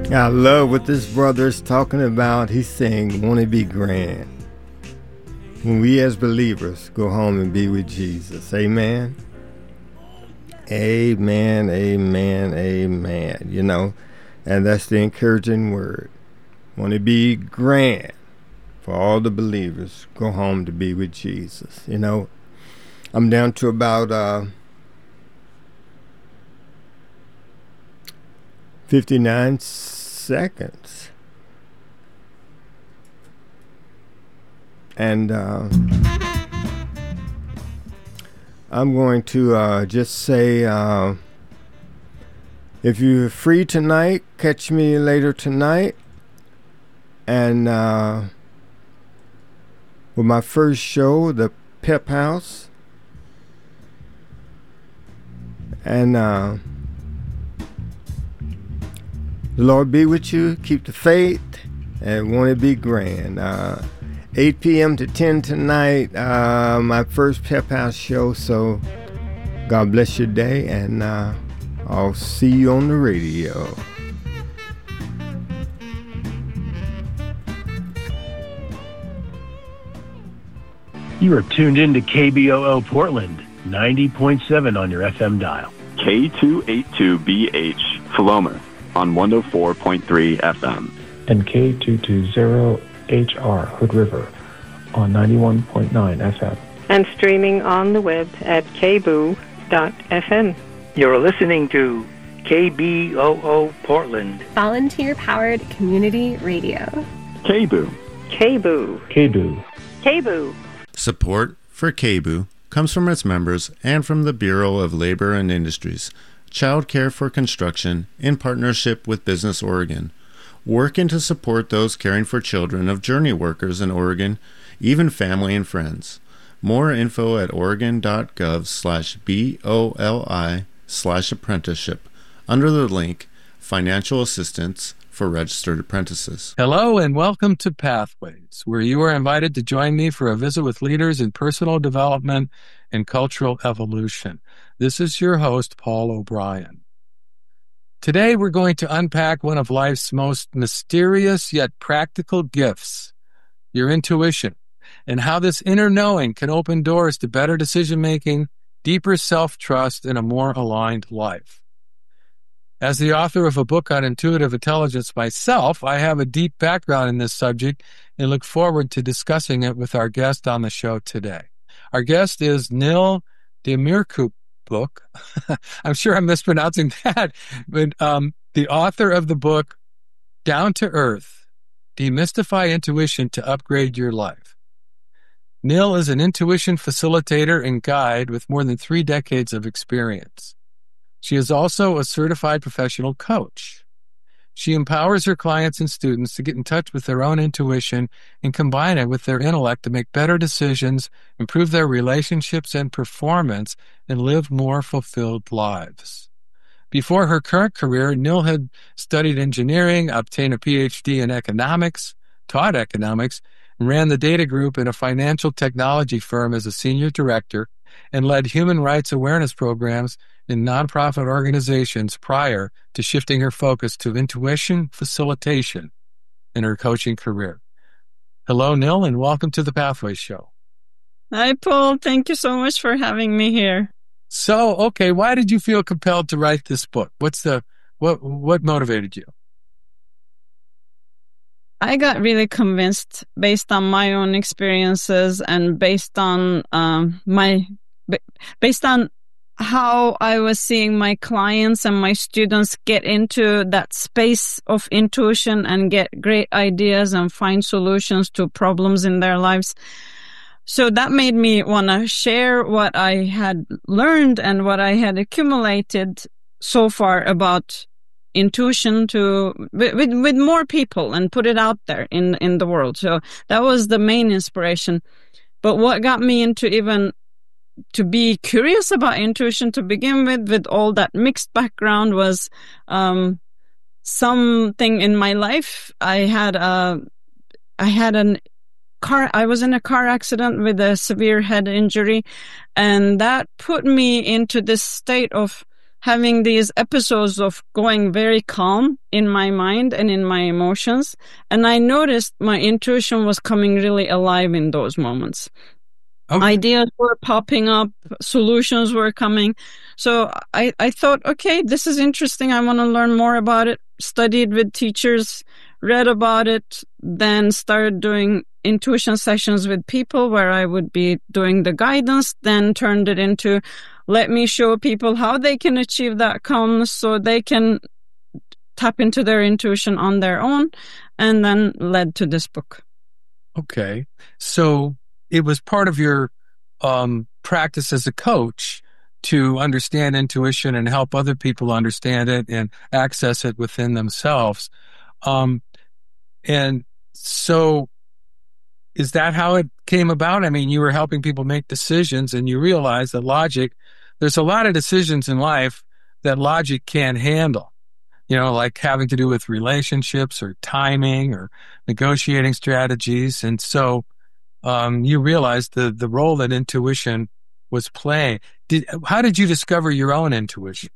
I love what this brother is talking about. He's saying, want to be grand. When we as believers go home and be with Jesus. Amen. Amen, amen, amen. You know, and that's the encouraging word. Want to be grand for all the believers. Go home to be with Jesus. You know, I'm down to about 59 seconds. And I'm going to just say, if you're free tonight, catch me later tonight. And with my first show, the Pep House. And the Lord be with you. Keep the faith and want to be grand. 8 p.m. to 10 tonight, my first Pep House show. So God bless your day, and I'll see you on the radio. You are tuned in to KBOO Portland, 90.7 on your FM dial. K282BH, Philomath, on 104.3 FM. And K220HR, Hood River, on 91.9 FM. And streaming on the web at kboo.fm. You're listening to KBOO Portland. Volunteer-powered community radio. KBOO. KBOO. KBOO. KBOO. Support for KBOO comes from its members and from the Bureau of Labor and Industries, Child Care for Construction, in partnership with Business Oregon, working to support those caring for children of journey workers in Oregon, even family and friends. More info at oregon.gov/BOLI/apprenticeship under the link Financial Assistance for Registered Apprentices. Hello and welcome to Pathways, where you are invited to join me for a visit with leaders in personal development and cultural evolution. This is your host, Paul O'Brien. Today we're going to unpack one of life's most mysterious yet practical gifts, your intuition, and how this inner knowing can open doors to better decision-making, deeper self-trust, and a more aligned life. As the author of a book on intuitive intelligence myself, I have a deep background in this subject and look forward to discussing it with our guest on the show today. Our guest is Nil Demirkubuk. I'm sure I'm mispronouncing that, but the author of the book, Down to Earth, Demystify Intuition to Upgrade Your Life. Nil is an intuition facilitator and guide with more than 3 decades of experience. She is also a certified professional coach. She empowers her clients and students to get in touch with their own intuition and combine it with their intellect to make better decisions, improve their relationships and performance, and live more fulfilled lives. Before her current career, Nil had studied engineering, obtained a PhD in economics, taught economics, and ran the data group in a financial technology firm as a senior director, and led human rights awareness programs in nonprofit organizations prior to shifting her focus to intuition facilitation in her coaching career. Hello, Nil, and welcome to the Pathways Show. Hi, Paul. Thank you so much for having me here. So, okay, why did you feel compelled to write this book? What motivated you? I got really convinced based on my own experiences and based on how I was seeing my clients and my students get into that space of intuition and get great ideas and find solutions to problems in their lives. So that made me want to share what I had learned and what I had accumulated so far about intuition with more people and put it out there in the world. So that was the main inspiration. But what got me into even to be curious about intuition to begin with all that mixed background, was something in my life. I was in a car accident with a severe head injury, and that put me into this state of having these episodes of going very calm in my mind and in my emotions. And I noticed my intuition was coming really alive in those moments. Okay. Ideas were popping up, solutions were coming. So I thought, okay, this is interesting. I want to learn more about it. Studied with teachers, read about it, then started doing intuition sessions with people where I would be doing the guidance, then turned it into, let me show people how they can achieve that calmness so they can tap into their intuition on their own, and then led to this book. Okay. So it was part of your practice as a coach to understand intuition and help other people understand it and access it within themselves. And so is that how it came about? I mean, you were helping people make decisions and you realized that there's a lot of decisions in life that logic can't handle, like having to do with relationships or timing or negotiating strategies. And so you realized the role that intuition was playing. How did you discover your own intuition?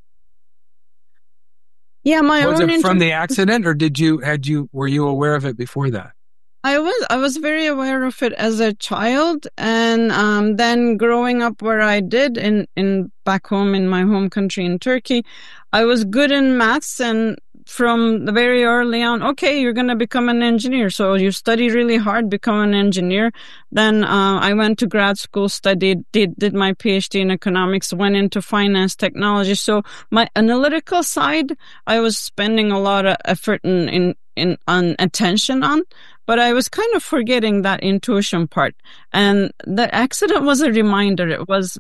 Yeah, was it from the accident, or were you aware of it before that? I was very aware of it as a child, and then growing up where I did in back home in my home country in Turkey, I was good in maths, and from the very early on, okay, you're going to become an engineer. So you study really hard, become an engineer. Then I went to grad school, studied, did my PhD in economics, went into finance technology. So my analytical side, I was spending a lot of effort on attention on, but I was kind of forgetting that intuition part. And the accident was a reminder. It was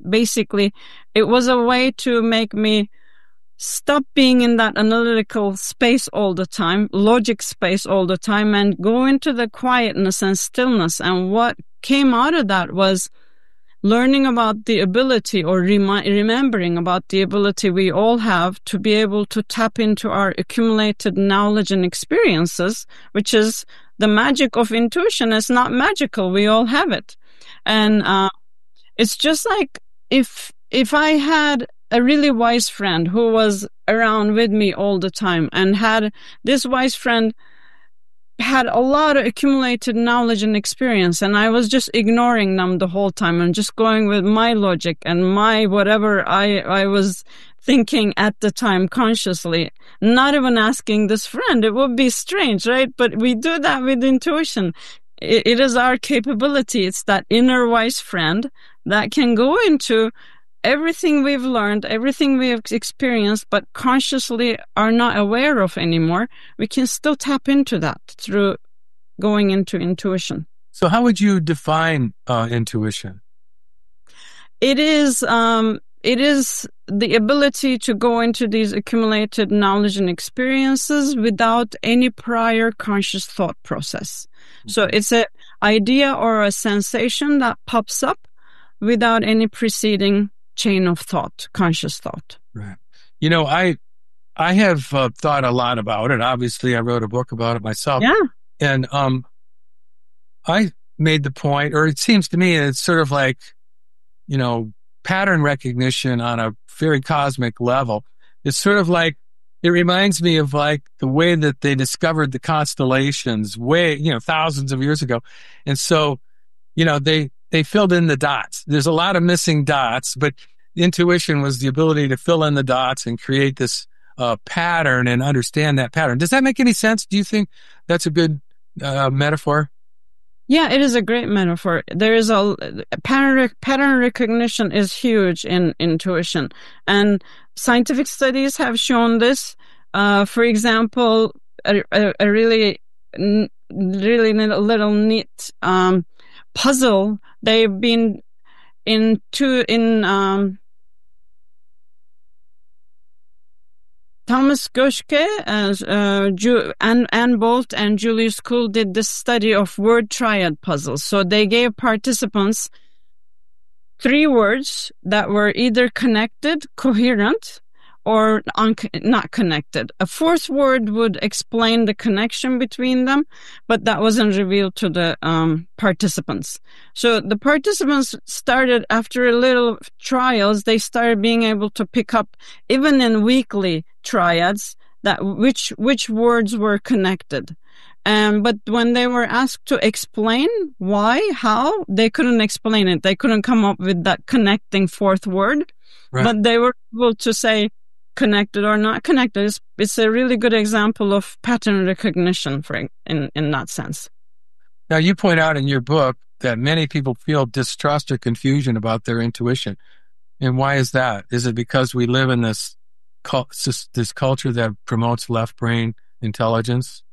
a way to make me stop being in that analytical space all the time, logic space all the time, and go into the quietness and stillness. And what came out of that was learning about the ability, or remembering about the ability we all have to be able to tap into our accumulated knowledge and experiences, which is the magic of intuition. It's not magical. We all have it. And it's just like if I had a really wise friend who was around with me all the time, and this wise friend had a lot of accumulated knowledge and experience, and I was just ignoring them the whole time and just going with my logic and my whatever I was thinking at the time consciously, not even asking this friend. It would be strange, right? But we do that with intuition. It is our capability. It's that inner wise friend that can go into everything we've learned, everything we have experienced, but consciously are not aware of anymore. We can still tap into that through going into intuition. So how would you define intuition? It is the ability to go into these accumulated knowledge and experiences without any prior conscious thought process. So it's an idea or a sensation that pops up without any preceding chain of thought, conscious thought. Right. I have thought a lot about it. Obviously, I wrote a book about it myself. Yeah. And I made the point, or it seems to me it's sort of like, pattern recognition on a very cosmic level. It's sort of like, it reminds me of like the way that they discovered the constellations thousands of years ago. And so, they filled in the dots. There's a lot of missing dots, but intuition was the ability to fill in the dots and create this pattern and understand that pattern. Does that make any sense? Do you think that's a good metaphor? Yeah, it is a great metaphor. There is pattern recognition is huge in intuition, and scientific studies have shown this. For example, a really little neat puzzle. They've been Thomas Goschke, Ann Bolt and Julius Kuhl did this study of word triad puzzles. So they gave participants 3 words that were either connected, coherent, or not connected. A fourth word would explain the connection between them, but that wasn't revealed to the participants. So the participants started, after a little trials, they started being able to pick up, even in weekly triads, that which words were connected. But when they were asked to explain why, how, they couldn't explain it. They couldn't come up with that connecting fourth word. Right. But they were able to say connected or not connected. It's a really good example of pattern recognition in that sense. Now, you point out in your book that many people feel distrust or confusion about their intuition. And why is that? Is it because we live in this culture that promotes left brain intelligence?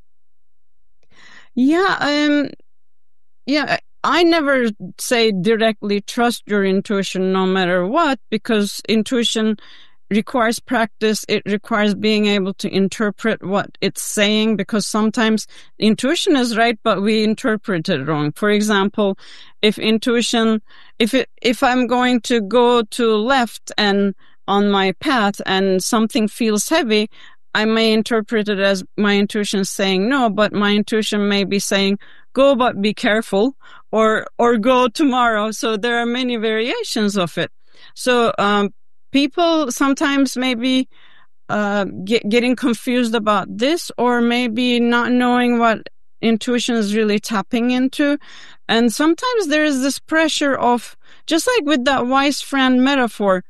Yeah, I never say directly trust your intuition no matter what, because intuition requires practice. It requires being able to interpret what it's saying, because sometimes intuition is right, but we interpret it wrong. For example, if I'm going to go to left and on my path and something feels heavy, I may interpret it as my intuition saying no, but my intuition may be saying go, but be careful, or go tomorrow. So there are many variations of it. So people sometimes maybe getting confused about this, or maybe not knowing what intuition is really tapping into. And sometimes there is this pressure of, just like with that wise friend metaphor,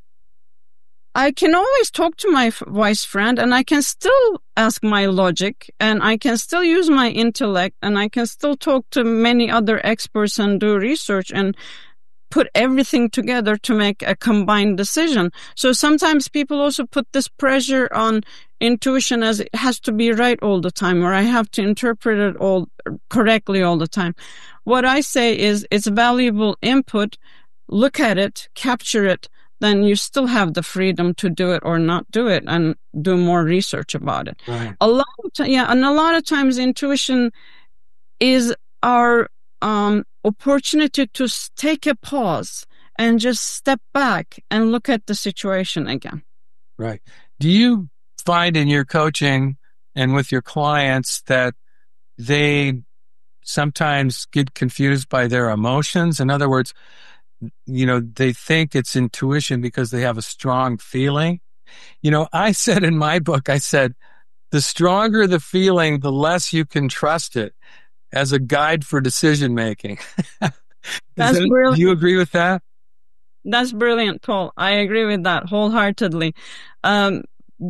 I can always talk to my wise friend, and I can still ask my logic, and I can still use my intellect, and I can still talk to many other experts and do research and put everything together to make a combined decision. So sometimes people also put this pressure on intuition as it has to be right all the time, or I have to interpret it all correctly all the time. What I say is it's valuable input. Look at it, capture it, then you still have the freedom to do it or not do it and do more research about it. Right. A lot of times intuition is our opportunity to take a pause and just step back and look at the situation again. Right. Do you find in your coaching and with your clients that they sometimes get confused by their emotions? In other words, they think it's intuition because they have a strong feeling. I said in my book, the stronger the feeling, the less you can trust it as a guide for decision making. That's brilliant. Do you agree with that? That's brilliant, Paul. I agree with that wholeheartedly. The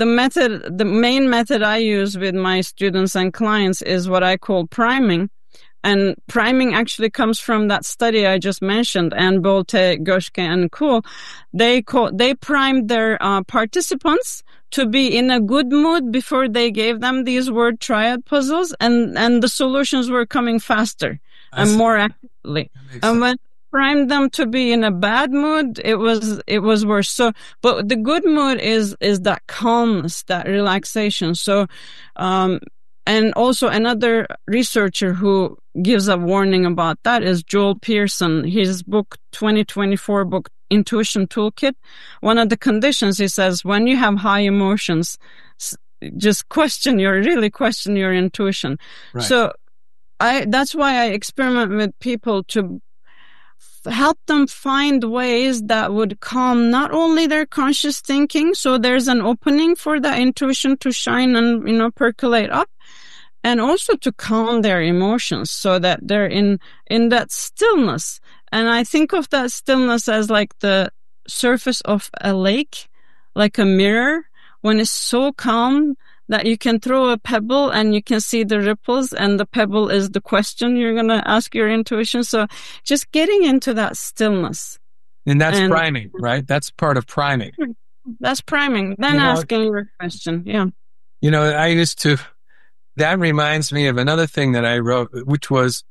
main method I use with my students and clients is what I call priming. And priming actually comes from that study I just mentioned, Ann Bolte, Goshke, and Kuhl. They primed their participants to be in a good mood before they gave them these word triad puzzles, and the solutions were coming faster and more accurately. And when primed them to be in a bad mood, it was worse. So, but the good mood is that calmness, that relaxation. So, and also another researcher who gives a warning about that is Joel Pearson. His book, 2024 book, Intuition Toolkit. One of the conditions, he says, when you have high emotions, just really question your intuition. Right. So that's why I experiment with people to help them find ways that would calm not only their conscious thinking, so there's an opening for the intuition to shine and, percolate up, and also to calm their emotions so that they're in that stillness. And I think of that stillness as like the surface of a lake, like a mirror, when it's so calm that you can throw a pebble and you can see the ripples, and the pebble is the question you're going to ask your intuition. So just getting into that stillness. And that's priming, right? That's part of priming. That's priming. Then asking your question. Yeah. That reminds me of another thing that I wrote, which was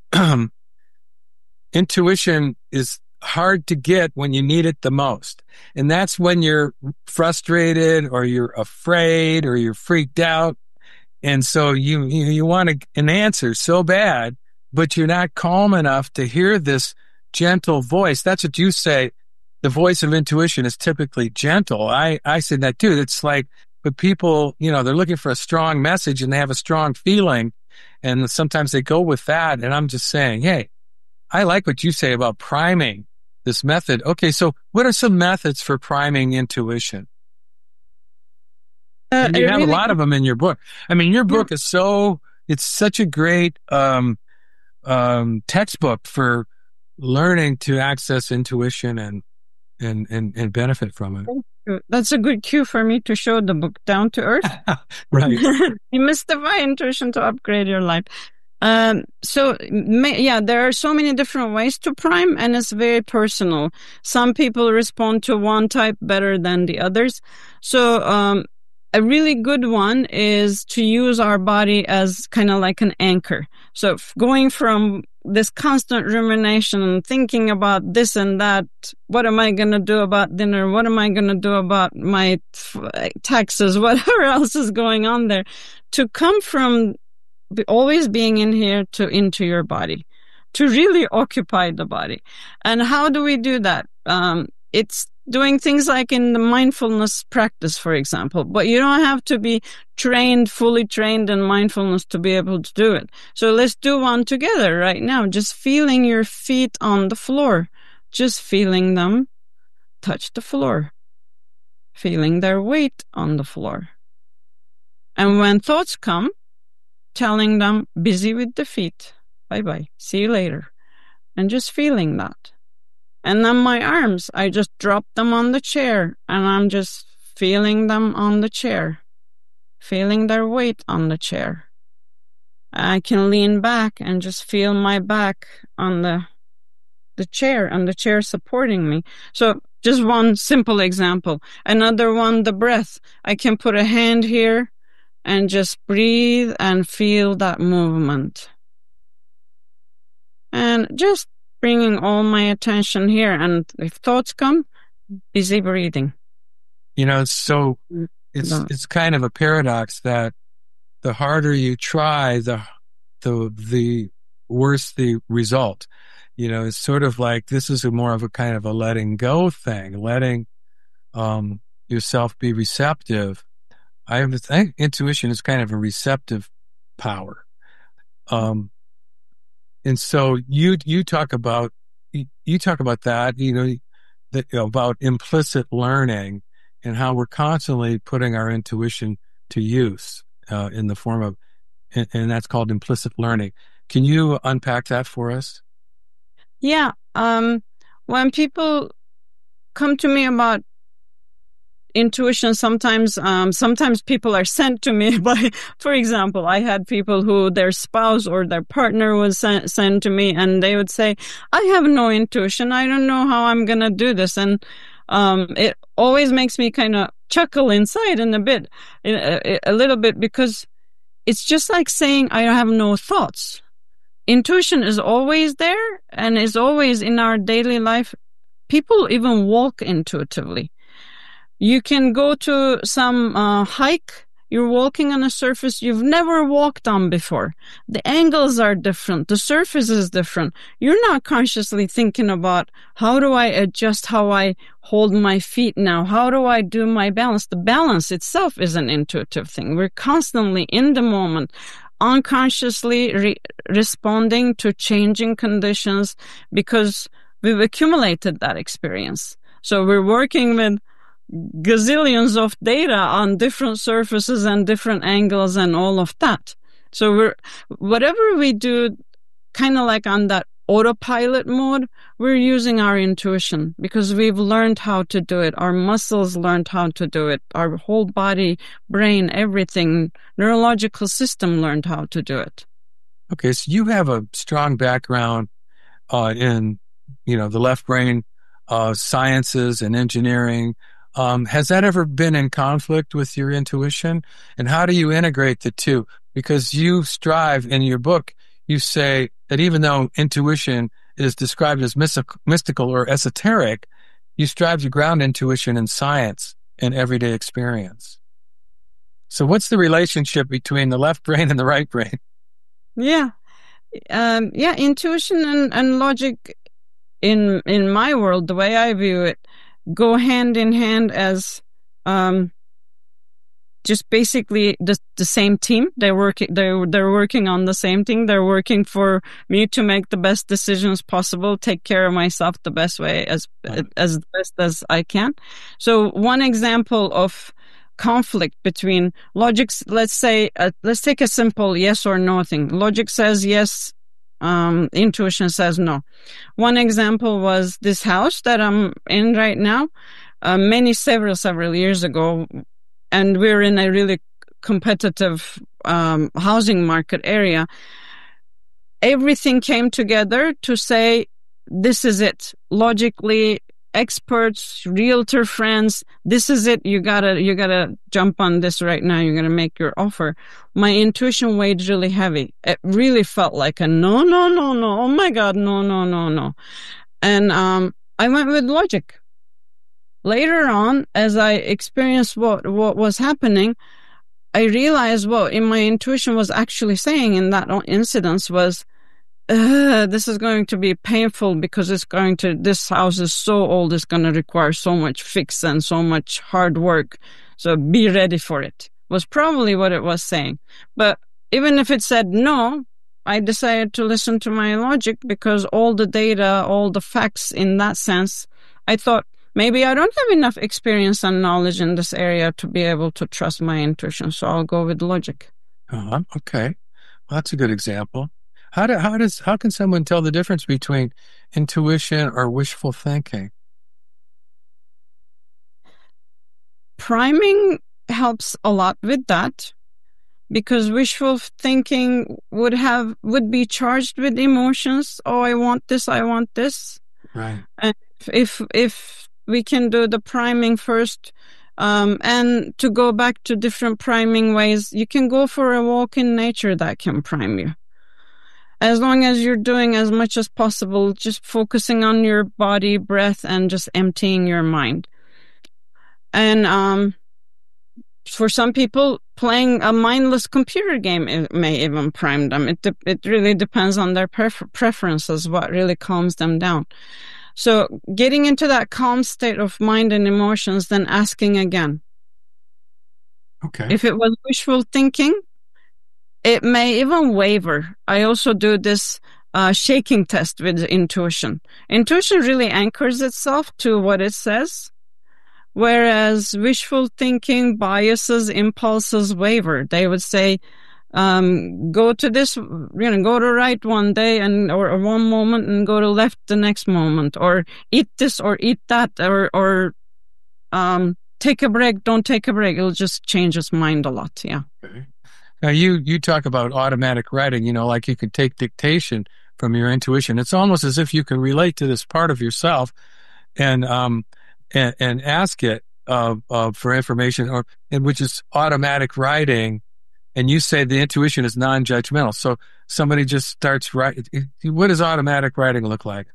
intuition is hard to get when you need it the most. And that's when you're frustrated or you're afraid or you're freaked out. And so you want an answer so bad, but you're not calm enough to hear this gentle voice. That's what you say. The voice of intuition is typically gentle. I said that too. It's like but people, they're looking for a strong message and they have a strong feeling. And sometimes they go with that. And I'm just saying, hey, I like what you say about priming this method. Okay, so what are some methods for priming intuition? And you have a lot of them in your book. I mean, your book is it's such a great textbook for learning to access intuition and benefit from it. That's a good cue for me to show the book, Down to Earth. Right. Demystify Intuition to Upgrade Your Life. There are so many different ways to prime, and it's very personal. Some people respond to one type better than the others. So, a really good one is to use our body as kind of like an anchor. So going from this constant rumination and thinking about this and that, what am I going to do about dinner? What am I going to do about my taxes? Whatever else is going on there, to come from always being in here to into your body, to really occupy the body. And how do we do that? It's doing things like in the mindfulness practice, for example, but you don't have to be fully trained in mindfulness to be able to do it. So let's do one together right now. Just feeling your feet on the floor, just feeling them touch the floor, feeling their weight on the floor. And when thoughts come, telling them, busy with the feet, bye-bye, see you later, and just feeling that. And then my arms, I just drop them on the chair, and I'm just feeling them on the chair, feeling their weight on the chair. I can lean back and just feel my back on the chair, and the chair supporting me. So just one simple example. Another one, the breath. I can put a hand here and just breathe and feel that movement. And just bringing all my attention here, and if thoughts come, busy breathing. It's kind of a paradox that the harder you try, the worse the result. It's sort of like this is more of a kind of a letting go thing, letting yourself be receptive. I think intuition is kind of a receptive power. And so you talk about that, about implicit learning and how we're constantly putting our intuition to use in the form of, and that's called implicit learning. Can you unpack that for us? Yeah. When people come to me about intuition, sometimes people are sent to me by, for example, I had people who their spouse or their partner was sent to me, and they would say, I have no intuition. I don't know how I'm going to do this. And it always makes me kind of chuckle inside a little bit, because it's just like saying I have no thoughts. Intuition is always there and is always in our daily life. People even walk intuitively. You can go to some hike. You're walking on a surface you've never walked on before. The angles are different. The surface is different. You're not consciously thinking about, how do I adjust how I hold my feet now? How do I do my balance? The balance itself is an intuitive thing. We're constantly in the moment, unconsciously responding to changing conditions because we've accumulated that experience. So we're working with gazillions of data on different surfaces and different angles and all of that. So whatever we do, kind of like on that autopilot mode, we're using our intuition because we've learned how to do it. Our muscles learned how to do it. Our whole body, brain, everything, neurological system learned how to do it. Okay, so you have a strong background in, the left brain, sciences and engineering. Has that ever been in conflict with your intuition? And how do you integrate the two? Because you strive in your book, you say that even though intuition is described as mystical or esoteric, you strive to ground intuition in science and everyday experience. So what's the relationship between the left brain and the right brain? Yeah. Intuition and logic in my world, the way I view it, go hand in hand as just basically the same team. They're working on the same thing. They're working for me to make the best decisions possible, take care of myself the best way as best as I can. So one example of conflict between logic, let's take a simple yes or no thing. Logic says yes, intuition says no. One example was this house that I'm in right now. Several years ago, and we're in a really competitive housing market area. Everything came together to say, this is it. Logically, experts, realtor friends, this is it. You gotta jump on this right now. You're gonna make your offer. My intuition weighed really heavy. It really felt like a no. Oh my God, no. And I went with logic. Later on, as I experienced what was happening, I realized what my intuition was actually saying in that incident was, this is going to be painful because this house is so old, it's going to require so much fix and so much hard work. So be ready for it, was probably what it was saying. But even if it said no, I decided to listen to my logic because all the data, all the facts in that sense, I thought, maybe I don't have enough experience and knowledge in this area to be able to trust my intuition, so I'll go with logic. Okay. Well, that's a good example. How can someone tell the difference between intuition or wishful thinking? Priming helps a lot with that, because wishful thinking would be charged with emotions. Oh, I want this. Right. And if we can do the priming first, and to go back to different priming ways, you can go for a walk in nature that can prime you. As long as you're doing as much as possible, just focusing on your body, breath, and just emptying your mind. And for some people, playing a mindless computer game may even prime them. It really depends on their preferences, what really calms them down. So getting into that calm state of mind and emotions, then asking again. Okay. If it was wishful thinking, it may even waver. I also do this shaking test with intuition. Intuition really anchors itself to what it says, whereas wishful thinking, biases, impulses waver. They would say, go to this, go to right one day or one moment and go to left the next moment, or eat this or eat that, or take a break, don't take a break. It'll just change its mind a lot. Yeah. Okay. Now you talk about automatic writing, like you could take dictation from your intuition. It's almost as if you can relate to this part of yourself and ask it for information, which is automatic writing. And you say the intuition is non-judgmental. So somebody just starts writing. What does automatic writing look like?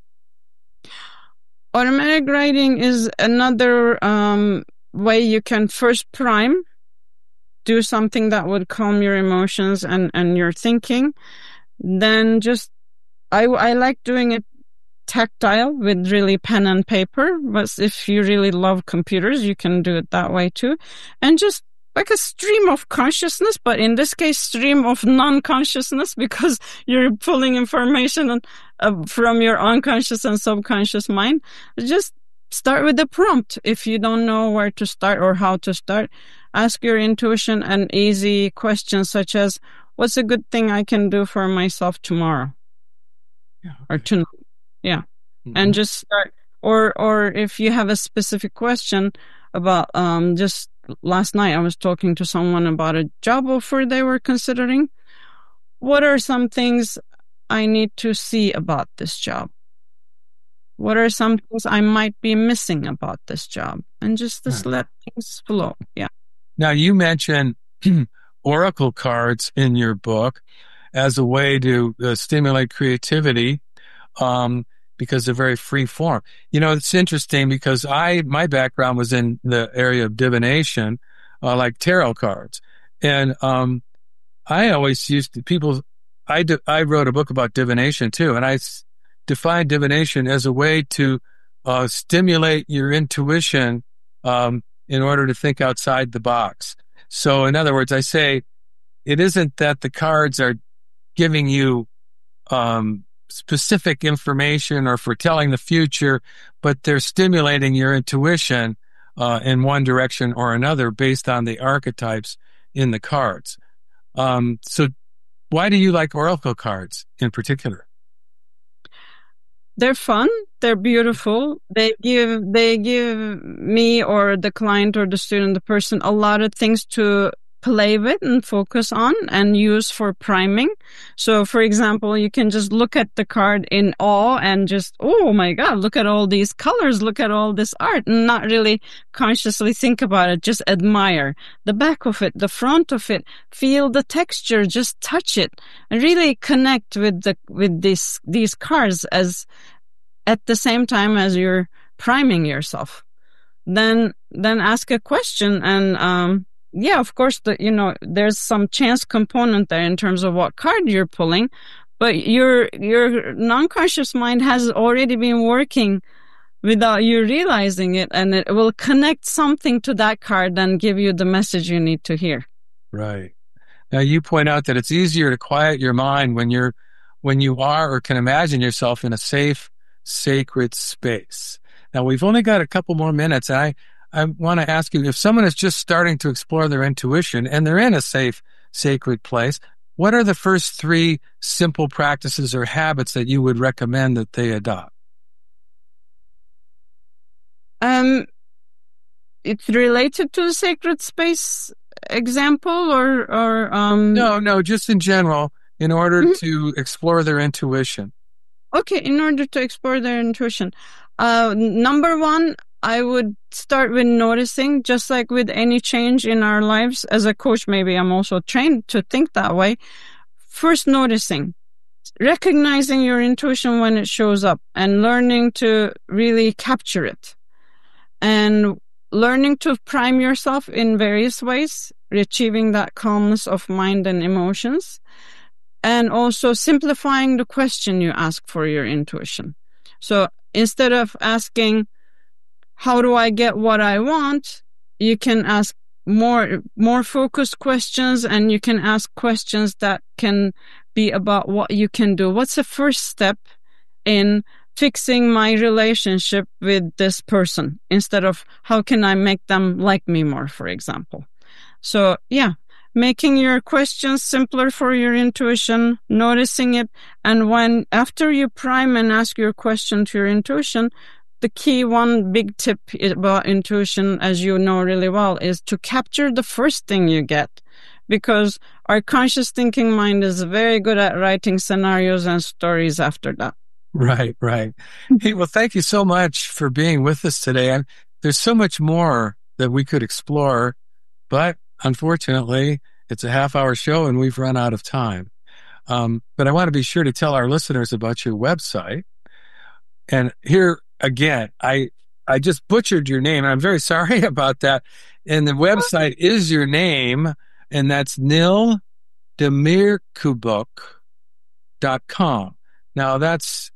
Automatic writing is another way you can first prime, do something that would calm your emotions and your thinking. Then I like doing it tactile with really pen and paper. But if you really love computers, you can do it that way too. And just like a stream of consciousness, but in this case, stream of non-consciousness, because you're pulling information from your unconscious and subconscious mind. Just start with the prompt. If you don't know where to start or how to start, ask your intuition an easy question such as, what's a good thing I can do for myself tomorrow? Yeah, okay. Or tonight. Yeah. Mm-hmm. And just start. Or if you have a specific question about, just last night I was talking to someone about a job offer they were considering. What are some things I need to see about this job? What are some things I might be missing about this job? And just let things flow. Yeah. Now, you mentioned oracle cards in your book as a way to stimulate creativity, because they're very free form. It's interesting because my background was in the area of divination, like tarot cards. And I always used I wrote a book about divination too, and I define divination as a way to stimulate your intuition in order to think outside the box. So in other words, I say it isn't that the cards are giving you specific information or foretelling the future, but they're stimulating your intuition in one direction or another based on the archetypes in the cards. So why do you like oracle cards in particular? They're fun. They're beautiful. They give me or the client or the student, the person, a lot of things to play with and focus on and use for priming. So, for example, you can just look at the card in awe and just, oh my God, look at all these colors, look at all this art, and not really consciously think about it. Just admire the back of it, the front of it, feel the texture, just touch it, and really connect with these cards as at the same time as you're priming yourself. Then ask a question and yeah, of course, there's some chance component there in terms of what card you're pulling, but your non-conscious mind has already been working without you realizing it, and it will connect something to that card and give you the message you need to hear. Right. Now, you point out that it's easier to quiet your mind when you are or can imagine yourself in a safe, sacred space. Now, we've only got a couple more minutes, and I want to ask you, if someone is just starting to explore their intuition and they're in a safe, sacred place, what are the first 3 simple practices or habits that you would recommend that they adopt? It's related to the sacred space example or No, just in general, in order to explore their intuition. Okay, in order to explore their intuition. Number 1, I would start with noticing, just like with any change in our lives. As a coach, maybe I'm also trained to think that way. First, noticing, recognizing your intuition when it shows up and learning to really capture it. And learning to prime yourself in various ways, achieving that calmness of mind and emotions. And also simplifying the question you ask for your intuition. So instead of asking, how do I get what I want? You can ask more focused questions, and you can ask questions that can be about what you can do. What's the first step in fixing my relationship with this person, instead of how can I make them like me more, for example. So yeah, making your questions simpler for your intuition, noticing it, and after you prime and ask your question to your intuition, the key one big tip about intuition, as you know really well, is to capture the first thing you get, because our conscious thinking mind is very good at writing scenarios and stories after that. Right. Hey, well, thank you so much for being with us today. There's so much more that we could explore, but unfortunately, it's a half-hour show and we've run out of time. But I want to be sure to tell our listeners about your website. And here, again, I just butchered your name, and I'm very sorry about that. And the website is your name, and that's nildemirkubuk.com. Now, that's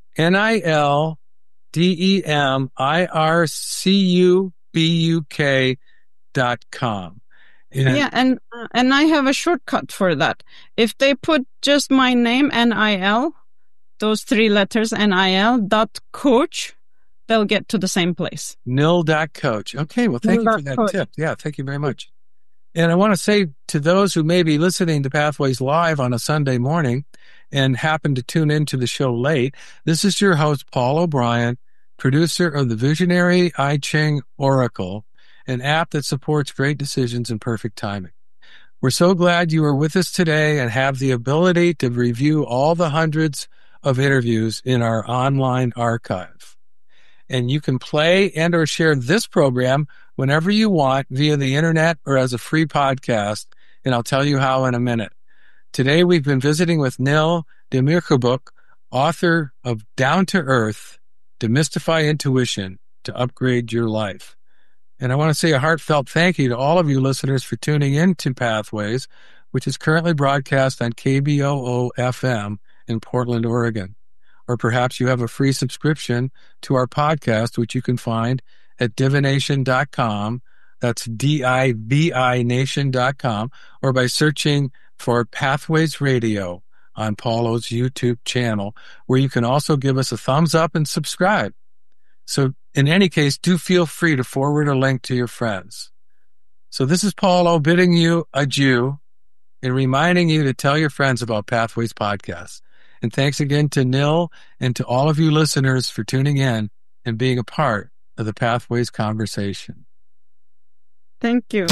NILDEMIRCUBUK.com. Yeah, and I have a shortcut for that. If they put just my name, NIL, those 3 letters, NIL.coach, they'll get to the same place. Nil.coach. Okay, well, thank you for that tip. Yeah, thank you very much. And I want to say to those who may be listening to Pathways Live on a Sunday morning and happen to tune into the show late, this is your host, Paul O'Brien, producer of the Visionary I Ching Oracle, an app that supports great decisions and perfect timing. We're so glad you are with us today and have the ability to review all the hundreds of interviews in our online archive. And you can play and or share this program whenever you want via the internet or as a free podcast, and I'll tell you how in a minute. Today we've been visiting with Nil Demirkubuk, author of Down to Earth, Demystify Intuition to Upgrade Your Life. And I want to say a heartfelt thank you to all of you listeners for tuning in to Pathways, which is currently broadcast on KBOO-FM in Portland, Oregon. Or perhaps you have a free subscription to our podcast, which you can find at divination.com That's DIVINation.com, or by searching for Pathways Radio on Paulo's YouTube channel, where you can also give us a thumbs up and subscribe. So in any case, do feel free to forward a link to your friends. So this is Paulo bidding you adieu and reminding you to tell your friends about Pathways Podcast. And thanks again to Nil and to all of you listeners for tuning in and being a part of the Pathways conversation. Thank you.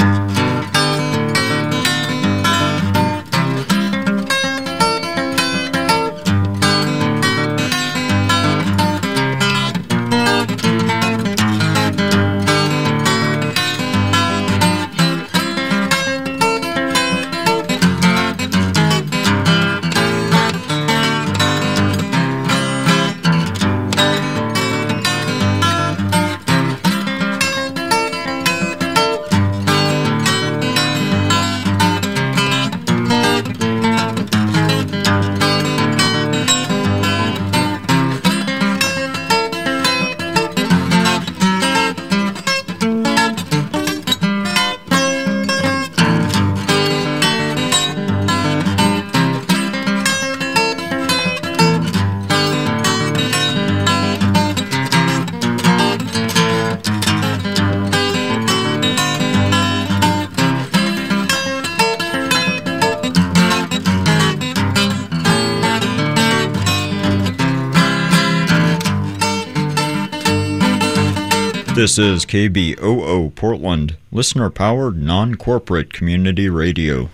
This is KBOO Portland, listener-powered, non-corporate community radio.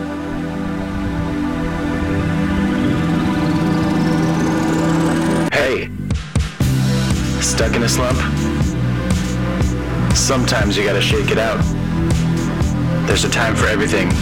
Hey, stuck in a slump? Sometimes you gotta shake it out. There's a time for everything,